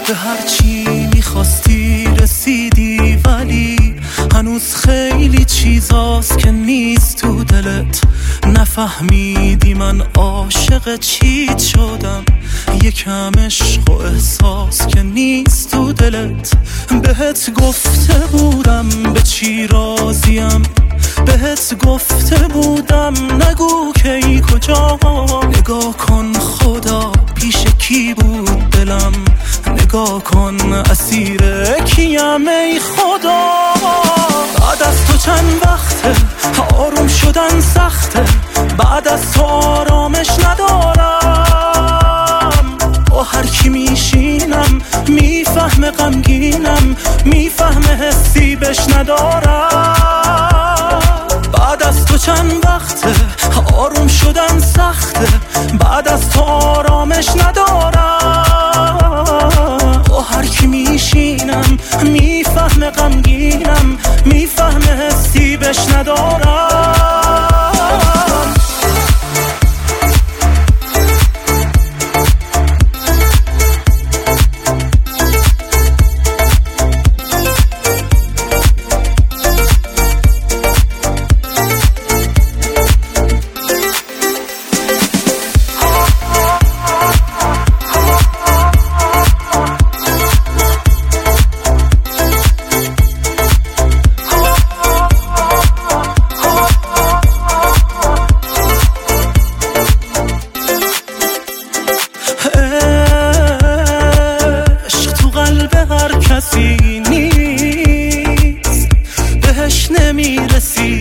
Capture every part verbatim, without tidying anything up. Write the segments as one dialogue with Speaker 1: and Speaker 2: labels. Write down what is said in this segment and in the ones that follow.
Speaker 1: به هر چی میخواستی رسیدی، ولی هنوز خیلی چیزاست که نیست تو دلت. نفهمیدی من عاشق چیت شدم، یکم عشق و احساس که نیست تو دلت. بهت گفته بودم به چی راضیم، بهت گفته بودم نگو کی کجا. نگاه کن خدا پیش کی بود دلم، نگاه کن اسیر کیم ای خدا. بعد از تو چند وقته آروم شدن سخته، بعد از تو آرامش ندارم. با هر کی میشینم میفهمه غمگینم، میفهمه حسی بش ندارم. بعد از تو چند وقته آروم شدن سخته، بعد از تو آرامش ندارم. با هر کی میشینم میفهمه غمگینم، میفهمه حسی بش ندارم. کسی نیست بهش نمیرسی،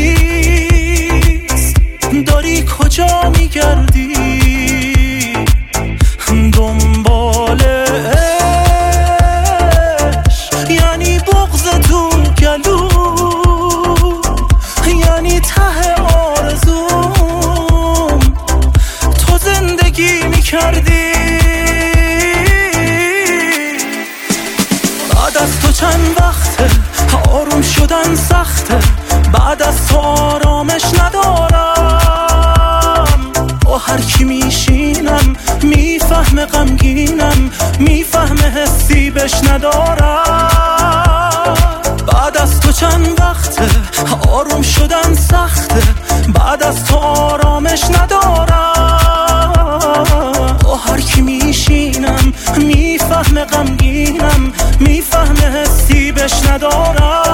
Speaker 1: نیست داری کجا میگردی دنبال عشق؟ یعنی بغض تو گلو، یعنی ته آرزوم تو زندگی میکردی. بعد از تو چند وقته آروم شدن سخته، بعد از تو آرامش ندارم. با هر کی میشینم میفهمه غمگینم، میفهمه حسی بش ندارم. بعد از تو چند وقته آروم شدن سخته، بعد از تو آرامش ندارم. با هر کی میشینم میفهمه غمگینم، میفهمه حسی بش ندارم.